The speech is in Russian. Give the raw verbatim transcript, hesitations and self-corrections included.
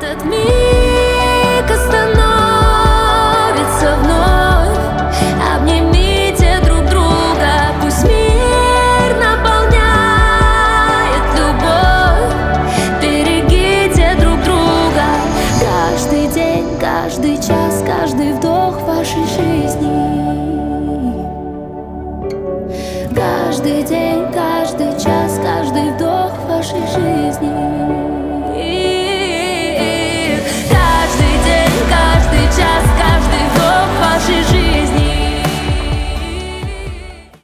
Этот миг остановится вновь. Обнимите друг друга, пусть мир наполняет любовь. Берегите друг друга. Каждый день, каждый час, каждый вдох вашей жизни. Каждый день,